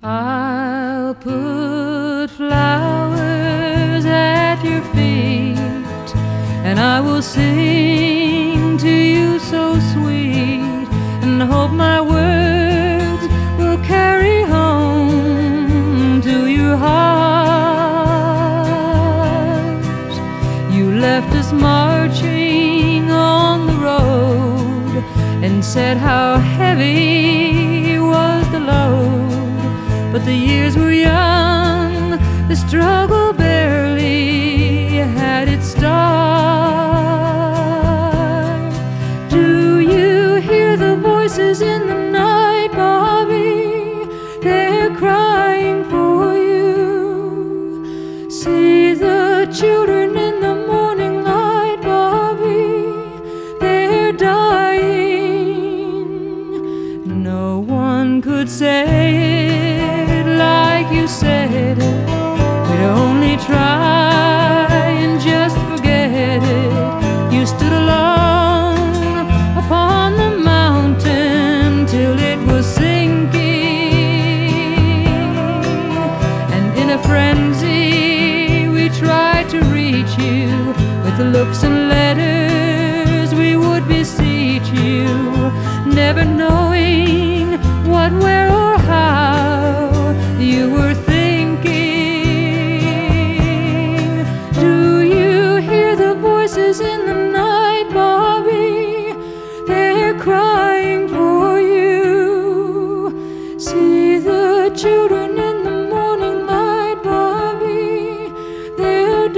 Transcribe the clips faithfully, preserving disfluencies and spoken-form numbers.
I'll put flowers at your feet, and I will sing to you so sweet, and hope my words will carry home to your heart. You left us marching on the road and said how heavy was the load. But the years were young, the struggle barely had its start. Do you hear the voices in the night, Bobby? They're crying for you. See the children in the morning light, Bobby? They're dying. No one could say like you said it. We'd only try and just forget it. You stood alone upon the mountain till it was sinking, and in a frenzy we tried to reach you. With the looks and letters we would beseech you, never knowing what, where, or how you were thinking. Do you hear the voices in the night, Bobby? They're crying for you. See the children in the morning light, Bobby? They're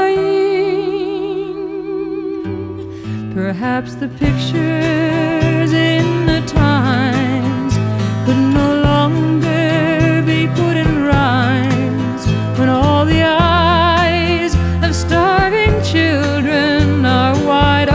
dying. Perhaps the pictures in the Times could no longer be put in rhymes, when all the eyes of starving children are wide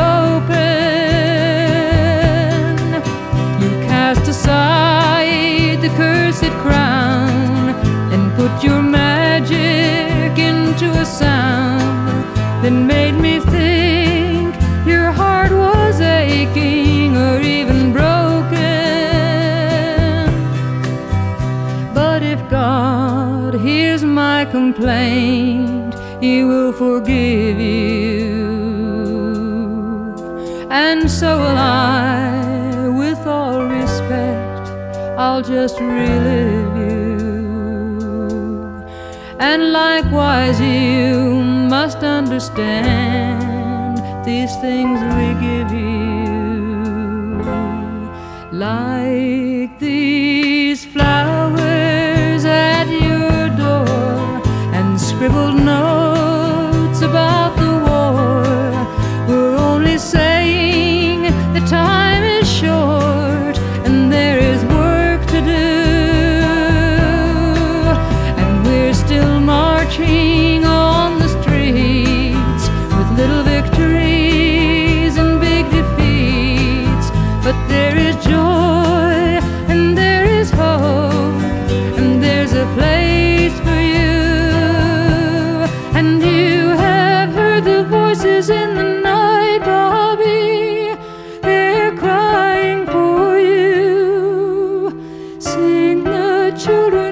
open. You cast aside the cursed crown and put your magic into a sound that made me think your heart was aching or even broken. If God hears my complaint, He will forgive you, and so will I. With all respect, I'll just relive you, and likewise you must understand these things we give you, like these flowers at your door, and scribbled notes about the war. We're only saying the time is short and there is work to do, and we're still marching on the streets with little victories and big defeats. But there is joy and there is hope, and there's a place for you. And you have heard the voices in the night, Bobby? They're crying for you. Sing the children